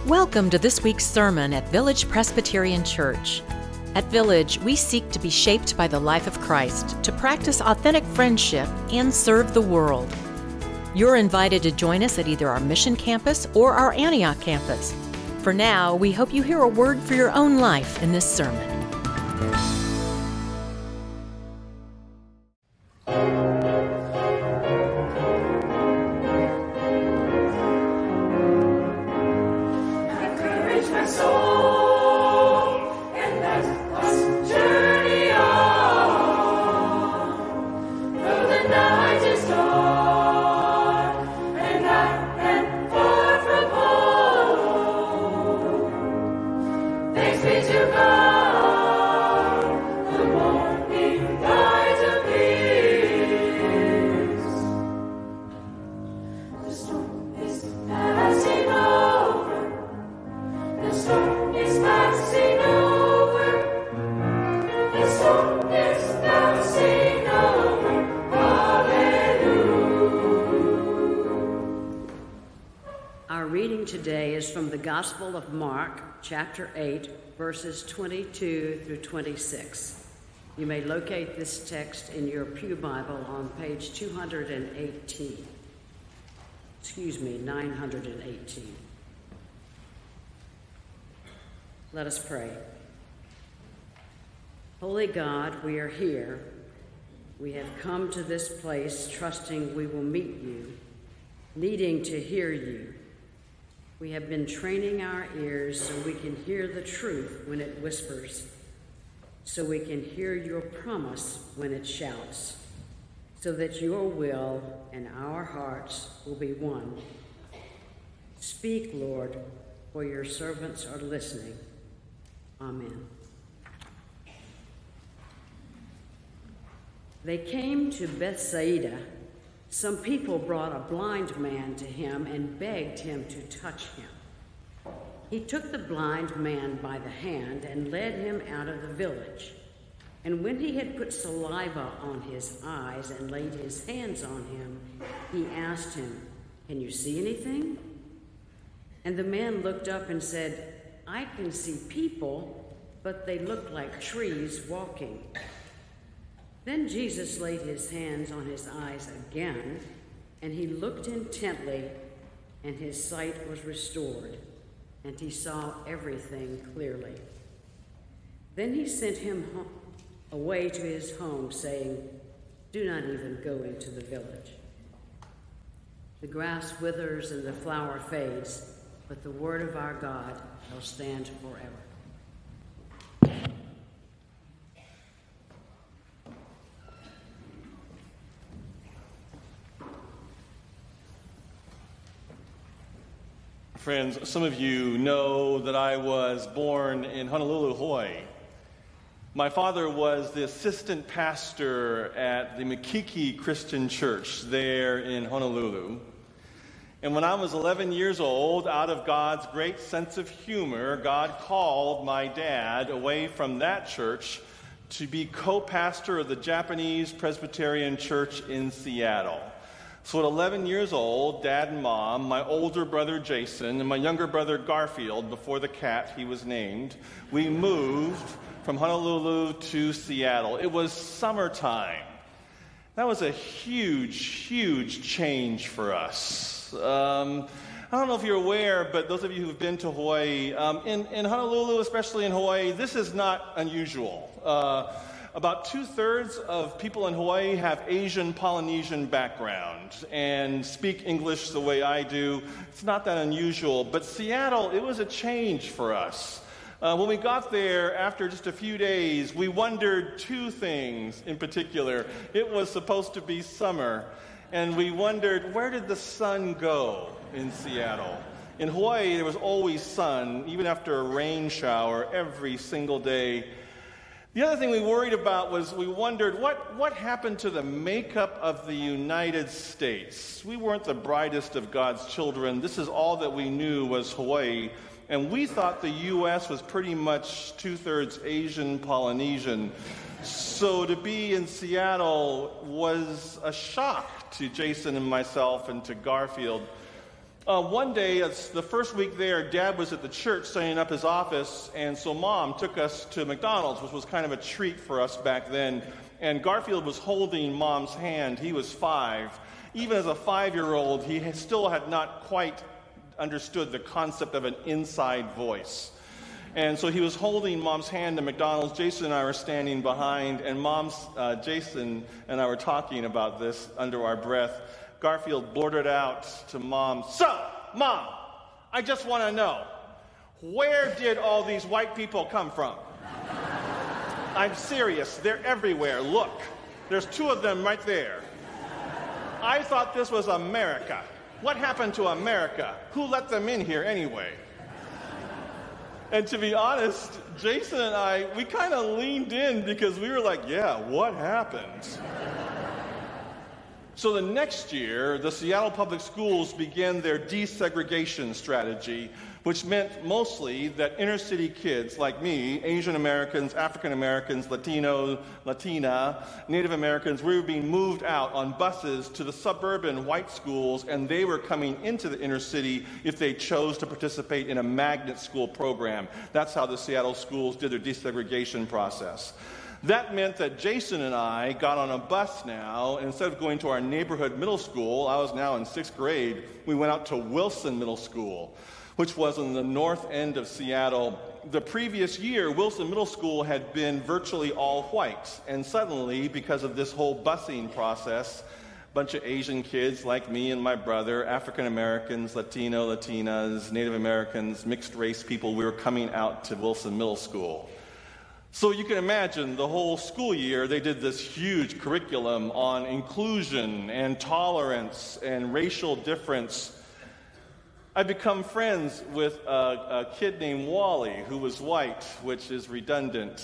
Welcome to this week's sermon at Village Presbyterian Church. At Village, we seek to be shaped by the life of Christ, to practice authentic friendship, and serve the world. You're invited to join us at either our Mission Campus or our Antioch campus. For now, we hope you hear a word for your own life in this sermon. Today is from the Gospel of Mark, chapter 8, verses 22 through 26. You may locate this text in your Pew Bible on page 918. Let us pray. Holy God, we are here. We have come to this place trusting we will meet you, needing to hear you. We have been training our ears so we can hear the truth when it whispers, so we can hear your promise when it shouts, so that your will and our hearts will be one. Speak, Lord, for your servants are listening. Amen. They came to Bethsaida. Some people brought a blind man to him and begged him to touch him. He took the blind man by the hand and led him out of the village. And when he had put saliva on his eyes and laid his hands on him, he asked him, "Can you see anything?" And the man looked up and said, "I can see people, but they look like trees walking." Then Jesus laid his hands on his eyes again, and he looked intently, and his sight was restored, and he saw everything clearly. Then he sent him away to his home, saying, "Do not even go into the village." The grass withers and the flower fades, but the word of our God shall stand forever. Friends, some of you know that I was born in Honolulu, Hawaii. My father was the assistant pastor at the Makiki Christian Church there in Honolulu. And when I was 11 years old, out of God's great sense of humor, God called my dad away from that church to be co-pastor of the Japanese Presbyterian Church in Seattle. So at 11 years old, Dad and Mom, my older brother Jason, and my younger brother Garfield, before the cat he was named, we moved from Honolulu to Seattle. It was summertime. That was a huge, huge change for us. I don't know if you're aware, but those of you who've been to Hawaii, in Honolulu, especially in Hawaii, this is not unusual. About 2/3 of people in Hawaii have Asian Polynesian background and speak English the way I do. It's not that unusual, but Seattle, it was a change for us. When we got there, after just a few days, we wondered two things in particular. It was supposed to be summer, and we wondered, where did the sun go in Seattle? In Hawaii, there was always sun, even after a rain shower, every single day. The other thing we worried about was we wondered what happened to the makeup of the United States. We weren't the brightest of God's children. This is all that we knew was Hawaii. And we thought the U.S. was pretty much 2/3 Asian Polynesian. So to be in Seattle was a shock to Jason and myself and to Garfield. One day, it's the first week there, Dad was at the church setting up his office, and so Mom took us to McDonald's, which was kind of a treat for us back then. And Garfield was holding Mom's hand. He was 5. Even as a 5-year-old, he still had not quite understood the concept of an inside voice. And so he was holding Mom's hand at McDonald's. Jason and I were standing behind, and Jason and I were talking about this under our breath. Garfield blurted out to Mom, "So, Mom, I just want to know, where did all these white people come from? I'm serious, they're everywhere. Look, there's 2 of them right there. I thought this was America. What happened to America? Who let them in here anyway?" And to be honest, Jason and I, we kind of leaned in because we were like, yeah, what happened? So the next year, the Seattle Public Schools began their desegregation strategy, which meant mostly that inner city kids like me, Asian Americans, African Americans, Latino, Latina, Native Americans, we were being moved out on buses to the suburban white schools, and they were coming into the inner city if they chose to participate in a magnet school program. That's how the Seattle schools did their desegregation process. That meant that Jason and I got on a bus now, and instead of going to our neighborhood middle school, I was now in 6th grade, we went out to Wilson Middle School, which was in the north end of Seattle. The previous year, Wilson Middle School had been virtually all white, and suddenly, because of this whole busing process, a bunch of Asian kids like me and my brother, African Americans, Latino, Latinas, Native Americans, mixed race people, we were coming out to Wilson Middle School. So you can imagine the whole school year, they did this huge curriculum on inclusion and tolerance and racial difference. I become friends with a kid named Wally, who was white, which is redundant.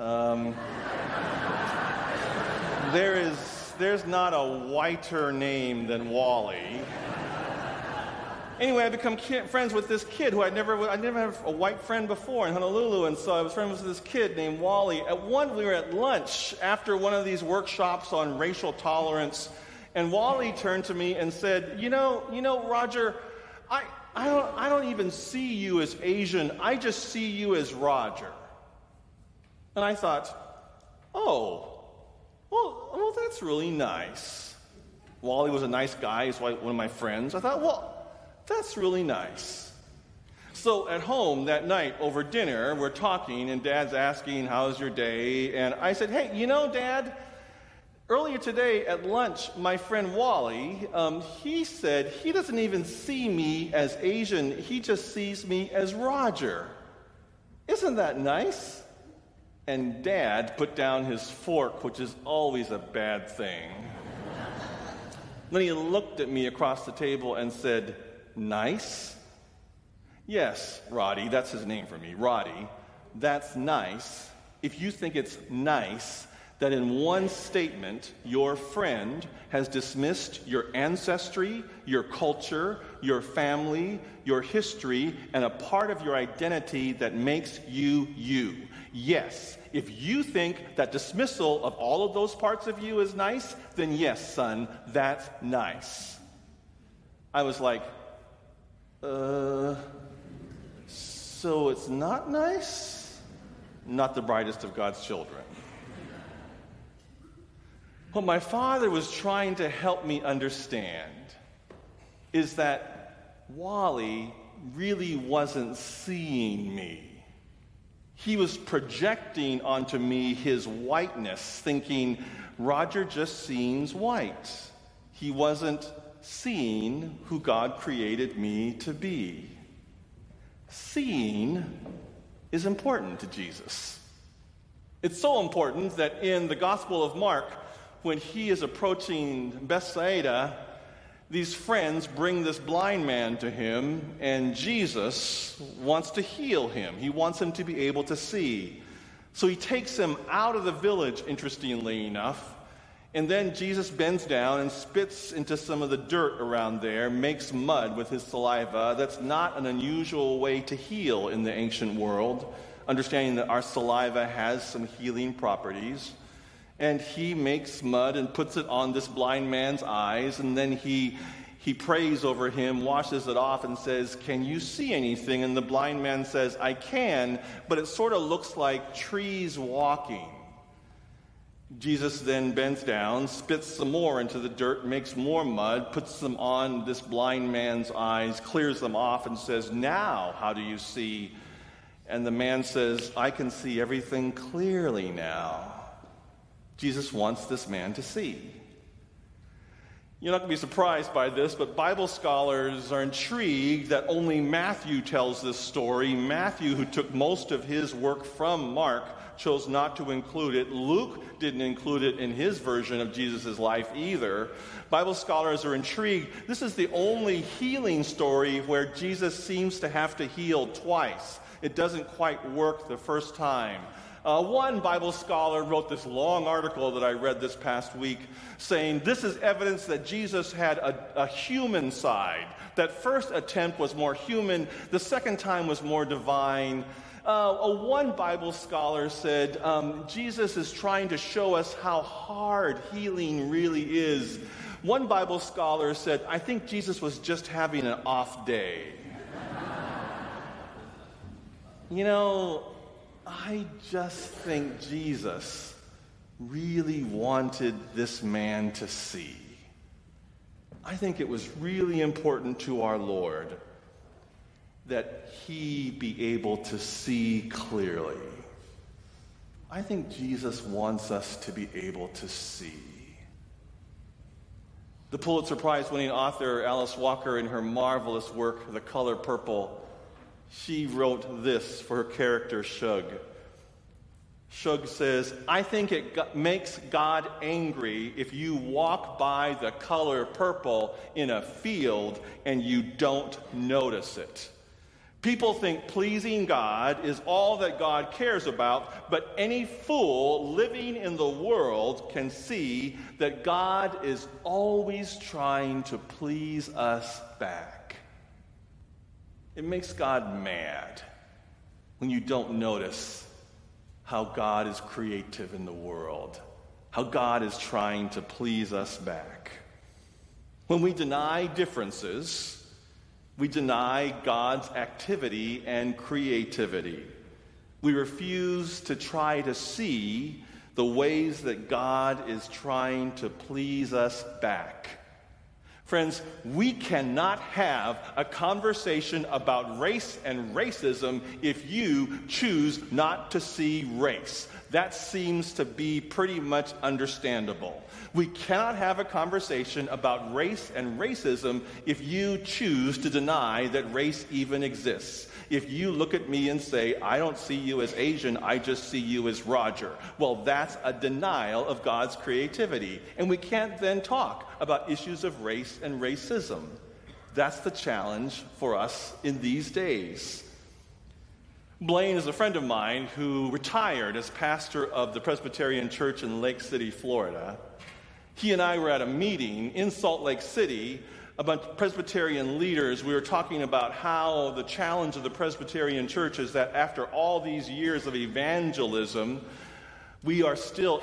There's not a whiter name than Wally. Anyway, I become friends with this kid who I never had a white friend before in Honolulu, and so I was friends with this kid named Wally. We were at lunch after one of these workshops on racial tolerance, and Wally turned to me and said, "You know, Roger, I don't even see you as Asian. I just see you as Roger." And I thought, oh, well, that's really nice. Wally was a nice guy. He's one of my friends. I thought, well, that's really nice. So at home that night over dinner, we're talking, and Dad's asking, "How's your day?" And I said, "Hey, Dad, earlier today at lunch, my friend Wally, he said he doesn't even see me as Asian. He just sees me as Roger. Isn't that nice?" And Dad put down his fork, which is always a bad thing. Then he looked at me across the table and said, "Nice? Yes, Roddy, that's his name for me, Roddy. That's nice if you think it's nice that in one statement your friend has dismissed your ancestry, your culture, your family, your history, and a part of your identity that makes you you. Yes, if you think that dismissal of all of those parts of you is nice, then yes, son, that's nice." I was like, so it's not nice? Not the brightest of God's children. What my father was trying to help me understand is that Wally really wasn't seeing me. He was projecting onto me his whiteness, thinking, Roger just seems white. He wasn't seeing who God created me to be. Seeing is important to Jesus. It's so important that in the Gospel of Mark, when he is approaching Bethsaida, these friends bring this blind man to him, and Jesus wants to heal him. He wants him to be able to see. So he takes him out of the village, interestingly enough, and then Jesus bends down and spits into some of the dirt around there, makes mud with his saliva. That's not an unusual way to heal in the ancient world, understanding that our saliva has some healing properties. And he makes mud and puts it on this blind man's eyes, and then he He prays over him, washes it off, and says, "Can you see anything?" And the blind man says, "I can, but it sort of looks like trees walking." Jesus then bends down, spits some more into the dirt, makes more mud, puts them on this blind man's eyes, clears them off, and says, "Now, how do you see?" And the man says, "I can see everything clearly now." Jesus wants this man to see. You're not going to be surprised by this, but Bible scholars are intrigued that only Matthew tells this story. Matthew, who took most of his work from Mark, chose not to include it. Luke didn't include it in his version of Jesus' life either. Bible scholars are intrigued. This is the only healing story where Jesus seems to have to heal twice. It doesn't quite work the first time. One Bible scholar wrote this long article that I read this past week saying this is evidence that Jesus had a human side. That first attempt was more human. The second time was more divine. One Bible scholar said Jesus is trying to show us how hard healing really is. One Bible scholar said, "I think Jesus was just having an off day." You know, I just think Jesus really wanted this man to see. I think it was really important to our Lord that he be able to see clearly. I think Jesus wants us to be able to see. The Pulitzer Prize-winning author Alice Walker, in her marvelous work, The Color Purple, she wrote this for her character, Shug. Shug says, "I think it makes God angry if you walk by the color purple in a field and you don't notice it. People think pleasing God is all that God cares about, but any fool living in the world can see that God is always trying to please us back. It makes God mad when you don't notice how God is creative in the world, how God is trying to please us back. When we deny differences, we deny God's activity and creativity. We refuse to try to see the ways that God is trying to please us back. Friends, we cannot have a conversation about race and racism if you choose not to see race. That seems to be pretty much understandable. We cannot have a conversation about race and racism if you choose to deny that race even exists. If you look at me and say, "I don't see you as Asian, I just see you as Roger," well, that's a denial of God's creativity. And we can't then talk about issues of race and racism. That's the challenge for us in these days. Blaine is a friend of mine who retired as pastor of the Presbyterian Church in Lake City, Florida. He and I were at a meeting in Salt Lake City about Presbyterian leaders. We were talking about how the challenge of the Presbyterian Church is that after all these years of evangelism, we are still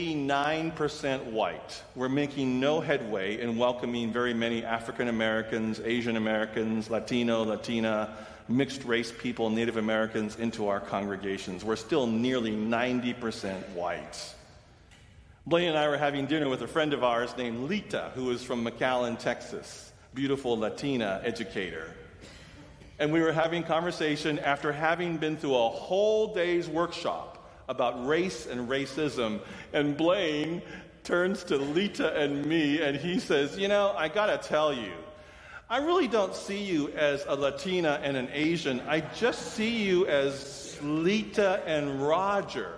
89% white. We're making no headway in welcoming very many African Americans, Asian Americans, Latino, Latina, mixed race people, Native Americans into our congregations. We're still nearly 90% white. Blaine and I were having dinner with a friend of ours named Lita, who is from McAllen, Texas. Beautiful Latina educator. And we were having conversation after having been through a whole day's workshop about race and racism. And Blaine turns to Lita and me and he says, "You know, I gotta tell you, I really don't see you as a Latina and an Asian. I just see you as Lita and Roger."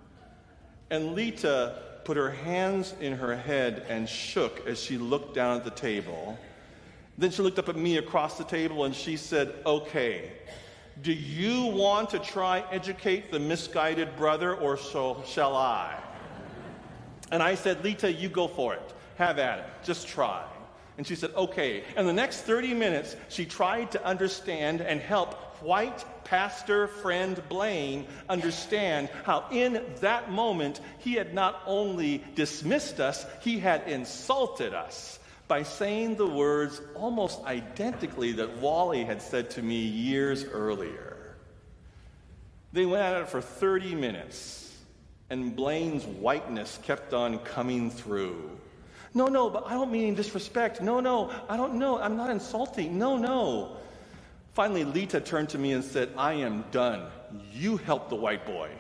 And Lita put her hands in her head and shook as she looked down at the table. Then she looked up at me across the table and she said, "Okay, do you want to try educate the misguided brother or so shall I?" And I said, "Lita, you go for it. Have at it. Just try." And she said, "Okay." And the next 30 minutes, she tried to understand and help white pastor friend Blaine understand how in that moment he had not only dismissed us, he had insulted us by saying the words almost identically that Wally had said to me years earlier. They went at it for 30 minutes, and Blaine's whiteness kept on coming through. No, but I don't mean disrespect. No, I don't know. I'm not insulting. No. Finally, Lita turned to me and said, I am done. You help the white boy.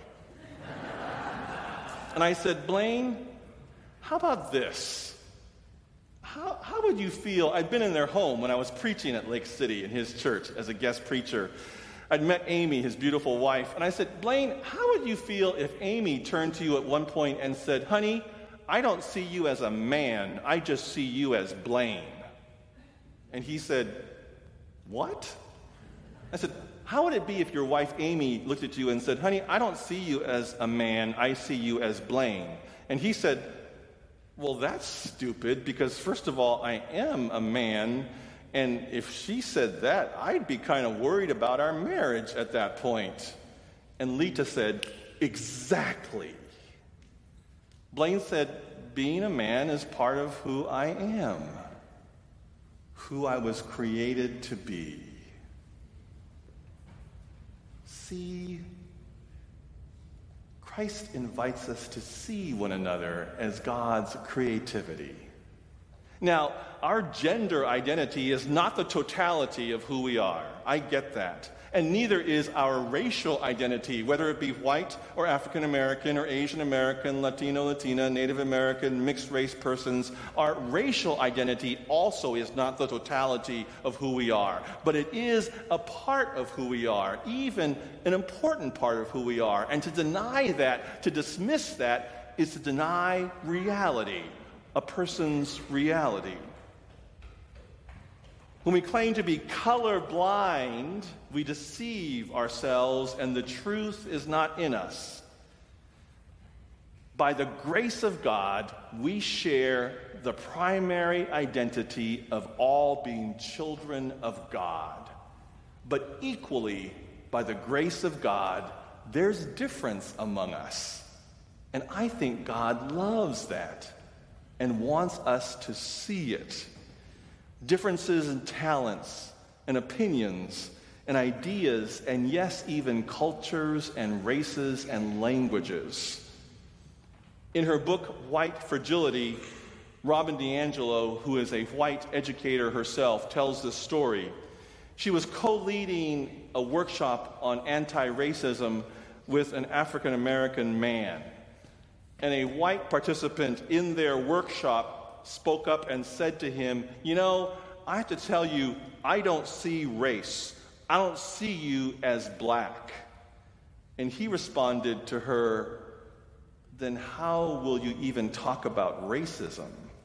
And I said, Blaine, how about this? How would you feel? I'd been in their home when I was preaching at Lake City in his church as a guest preacher. I'd met Amy, his beautiful wife, and I said, Blaine, how would you feel if Amy turned to you at one point and said, honey, I don't see you as a man, I just see you as Blaine. And he said, what? I said, how would it be if your wife Amy looked at you and said, honey, I don't see you as a man, I see you as Blaine. And he said, well, that's stupid, because first of all, I am a man, and if she said that, I'd be kind of worried about our marriage at that point. And Lita said, exactly. Blaine said, being a man is part of who I am, who I was created to be. See, Christ invites us to see one another as God's creativity. Now, our gender identity is not the totality of who we are. I get that. And neither is our racial identity, whether it be white or African American or Asian American, Latino, Latina, Native American, mixed race persons. Our racial identity also is not the totality of who we are, but it is a part of who we are, even an important part of who we are. And to deny that, to dismiss that, is to deny reality, a person's reality. When we claim to be colorblind, we deceive ourselves and the truth is not in us. By the grace of God, we share the primary identity of all being children of God. But equally, by the grace of God, there's difference among us. And I think God loves that and wants us to see it. Differences in talents and opinions and ideas, and yes, even cultures and races and languages. In her book, White Fragility, Robin DiAngelo, who is a white educator herself, tells this story. She was co-leading a workshop on anti-racism with an African-American man. And a white participant in their workshop spoke up and said to him, you know, I have to tell you, I don't see race. I don't see you as black. And he responded to her, then how will you even talk about racism?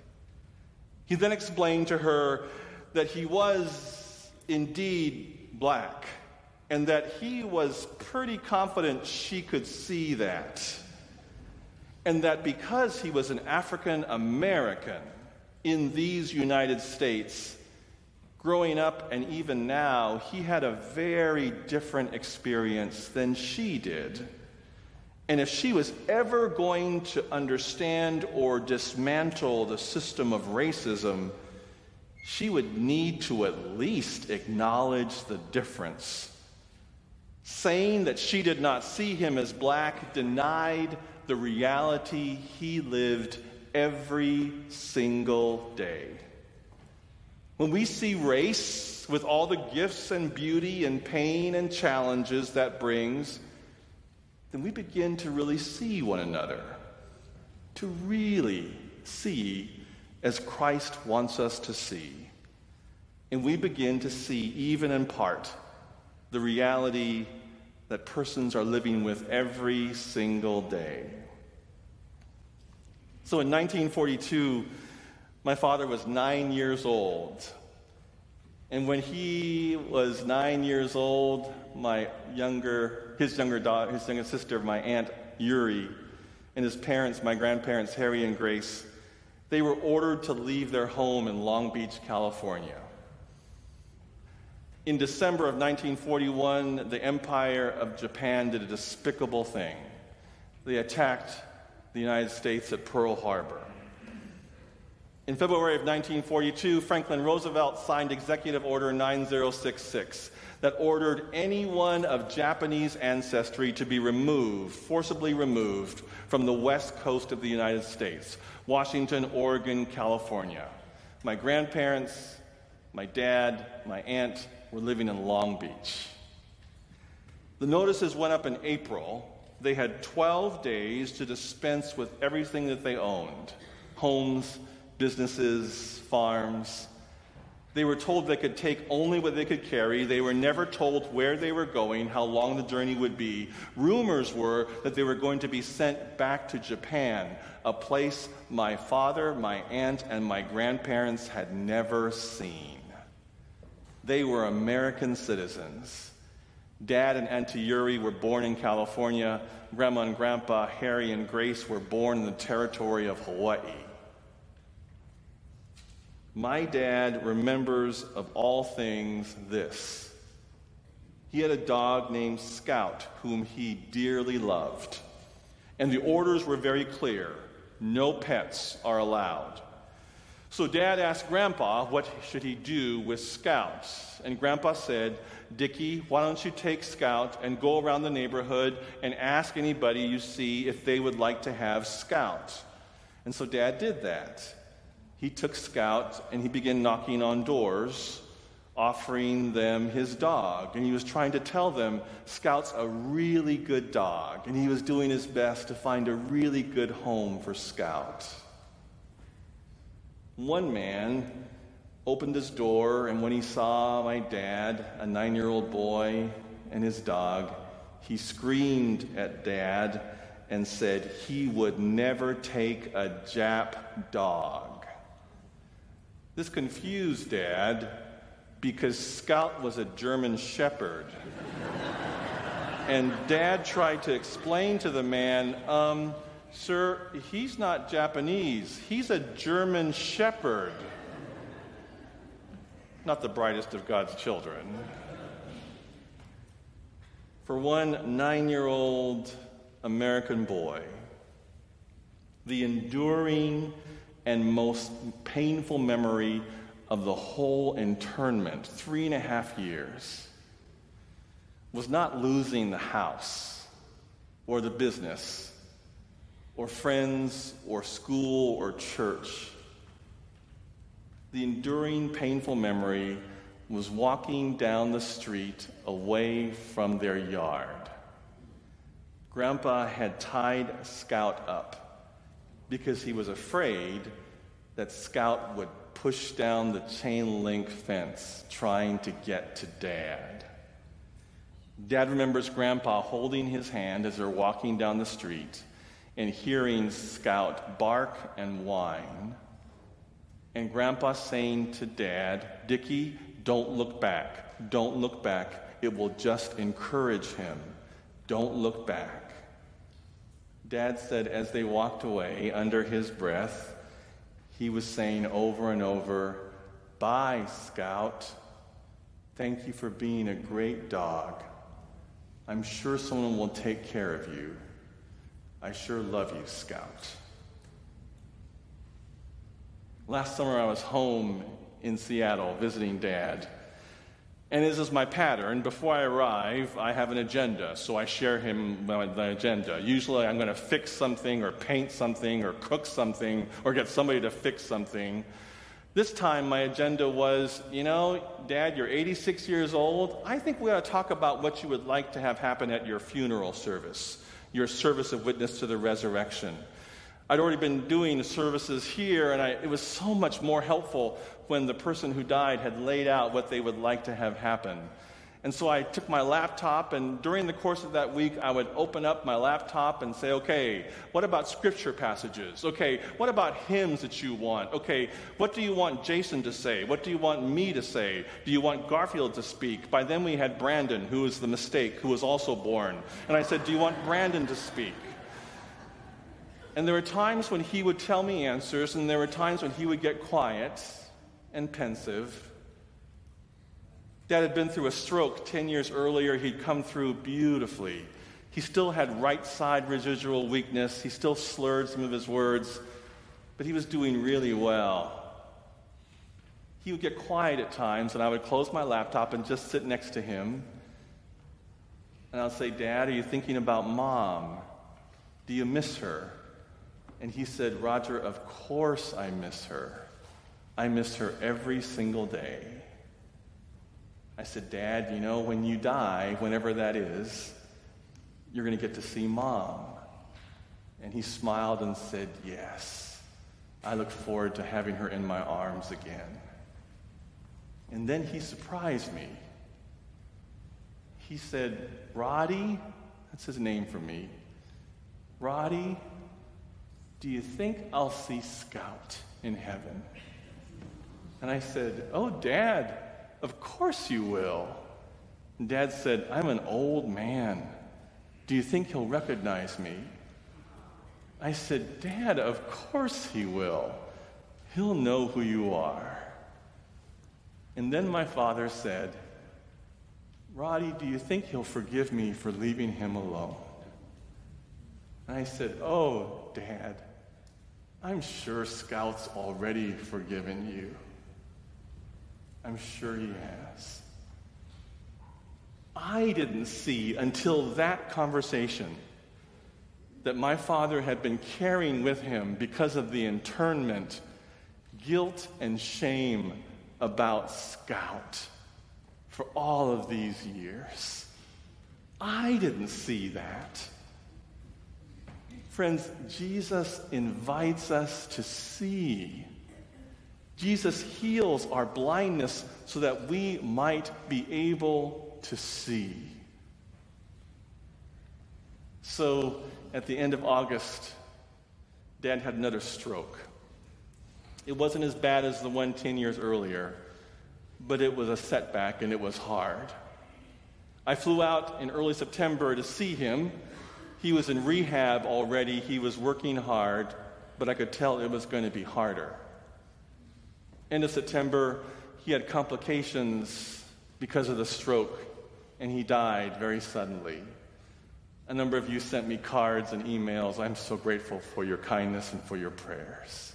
He then explained to her that he was indeed black and that he was pretty confident she could see that. And that because he was an African American in these United States, growing up and even now, he had a very different experience than she did. And if she was ever going to understand or dismantle the system of racism, she would need to at least acknowledge the difference. Saying that she did not see him as black denied the reality he lived every single day. When we see race with all the gifts and beauty and pain and challenges that brings, then we begin to really see one another, to really see as Christ wants us to see. And we begin to see, even in part, the reality that persons are living with every single day. So in 1942, my father was 9 years old. And when he was 9 years old, his younger sister, my aunt Yuri, and his parents, my grandparents, Harry and Grace, they were ordered to leave their home in Long Beach, California. In December of 1941, the Empire of Japan did a despicable thing. They attacked the United States at Pearl Harbor. In February of 1942, Franklin Roosevelt signed Executive Order 9066 that ordered anyone of Japanese ancestry to be forcibly removed from the west coast of the United States, Washington, Oregon, California. My grandparents, my dad, my aunt were living in Long Beach. The notices went up in April. They had 12 days to dispense with everything that they owned: homes, businesses, farms. They were told they could take only what they could carry. They were never told where they were going, how long the journey would be. Rumors were that they were going to be sent back to Japan, a place my father, my aunt, and my grandparents had never seen. They were American citizens. Dad and Auntie Yuri were born in California. Grandma and Grandpa Harry and Grace were born in the territory of Hawaii. My dad remembers of all things this. He had a dog named Scout, whom he dearly loved. And the orders were very clear: no pets are allowed. So Dad asked Grandpa what should he do with Scout. And Grandpa said, "Dickie, why don't you take Scout and go around the neighborhood and ask anybody you see if they would like to have Scout." And so Dad did that. He took Scout and he began knocking on doors, offering them his dog. And he was trying to tell them, Scout's a really good dog. And he was doing his best to find a really good home for Scout. One man opened his door, and when he saw my dad, a 9-year-old boy, and his dog, he screamed at Dad and said he would never take a Jap dog. This confused Dad because Scout was a German Shepherd. And Dad tried to explain to the man, "Sir, he's not Japanese. He's a German Shepherd." Not the brightest of God's children. For one 9-year-old American boy, the enduring and most painful memory of the whole internment, 3.5 years, was not losing the house or the business or friends or school or church. The enduring, painful memory was walking down the street away from their yard. Grandpa had tied Scout up because he was afraid that Scout would push down the chain-link fence trying to get to Dad. Dad remembers Grandpa holding his hand as they're walking down the street and hearing Scout bark and whine. And Grandpa saying to Dad, "Dickie, don't look back. Don't look back. It will just encourage him. Don't look back." Dad said as they walked away, under his breath, he was saying over and over, "Bye, Scout. Thank you for being a great dog. I'm sure someone will take care of you. I sure love you, Scout." Last summer I was home in Seattle visiting Dad. And as is my pattern, before I arrive, I have an agenda, so I share him the agenda. Usually I'm going to fix something or paint something or cook something or get somebody to fix something. This time my agenda was, Dad, you're 86 years old. I think we ought to talk about what you would like to have happen at your funeral service, your service of witness to the resurrection. I'd already been doing services here, and it was so much more helpful when the person who died had laid out what they would like to have happen. And so I took my laptop, and during the course of that week, I would open up my laptop and say, okay, what about scripture passages? Okay, what about hymns that you want? Okay, what do you want Jason to say? What do you want me to say? Do you want Garfield to speak? By then we had Brandon, who was the mistake, who was also born. And I said, do you want Brandon to speak? And there were times when he would tell me answers, and there were times when he would get quiet and pensive. Dad had been through a stroke 10 years earlier. He'd come through beautifully. He still had right side residual weakness. He still slurred some of his words. but he was doing really well. He would get quiet at times, and I would close my laptop and just sit next to him. And I'll say, Dad, are you thinking about Mom? Do you miss her? And he said, Roger, of course I miss her. I miss her every single day. I said, Dad, you know, when you die, whenever that is, you're going to get to see Mom. And he smiled and said, yes. I look forward to having her in my arms again. And then he surprised me. He said, Roddy, that's his name for me. Roddy, do you think I'll see Scout in heaven? And I said, oh, Dad, of course you will. And Dad said, I'm an old man. Do you think he'll recognize me? I said, Dad, of course he will. He'll know who you are. And then my father said, Roddy, do you think he'll forgive me for leaving him alone? And I said, oh, Dad, I'm sure Scout's already forgiven you. I'm sure he has. I didn't see until that conversation that my father had been carrying with him because of the internment, guilt and shame about Scout for all of these years. I didn't see that. Friends, Jesus invites us to see. Jesus heals our blindness so that we might be able to see. So, at the end of August, Dad had another stroke. It wasn't as bad as the one 10 years earlier, but it was a setback and it was hard. I flew out in early September to see him. He was in rehab already. He was working hard, but I could tell it was going to be harder. End of September, he had complications because of the stroke, and he died very suddenly. A number of you sent me cards and emails. I'm so grateful for your kindness and for your prayers.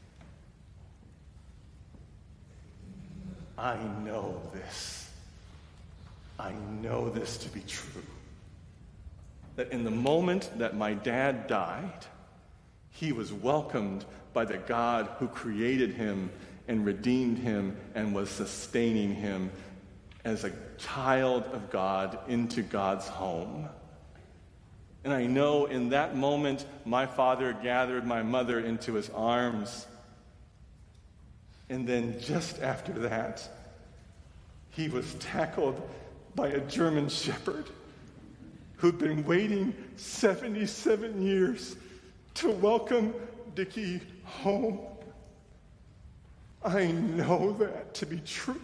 I know this. I know this to be true. That in the moment that my dad died, he was welcomed by the God who created him and redeemed him and was sustaining him as a child of God into God's home. And I know in that moment, my father gathered my mother into his arms. And then just after that, he was tackled by a German shepherd who'd been waiting 77 years to welcome Dickie home. I know that to be true.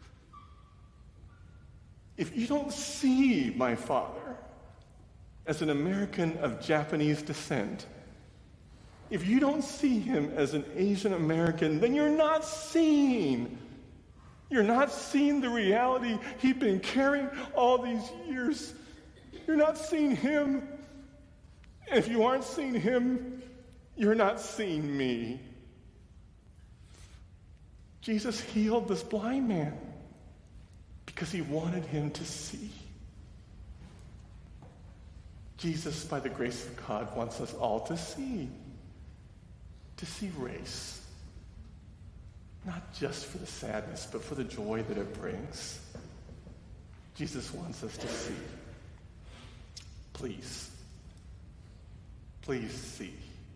If you don't see my father as an American of Japanese descent, if you don't see him as an Asian American, then you're not seeing. You're not seeing the reality he'd been carrying all these years. You're not seeing him. And if you aren't seeing him, you're not seeing me. Jesus healed this blind man because he wanted him to see. Jesus, by the grace of God, wants us all to see race. Not just for the sadness, but for the joy that it brings. Jesus wants us to see. Please see.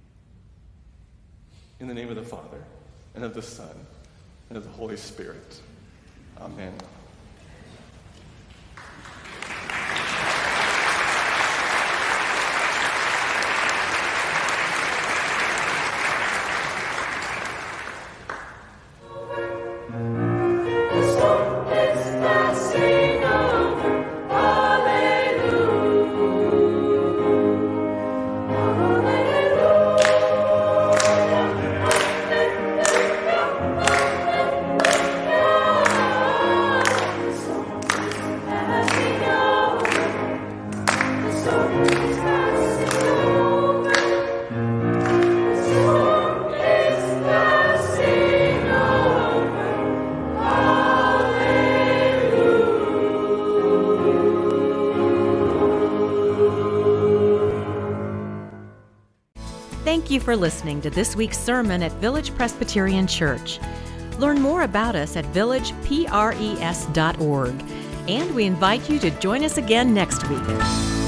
In the name of the Father, and of the Son, and of the Holy Spirit. Amen. Thank you for listening to this week's sermon at Village Presbyterian Church. Learn more about us at villagepres.org, and we invite you to join us again next week.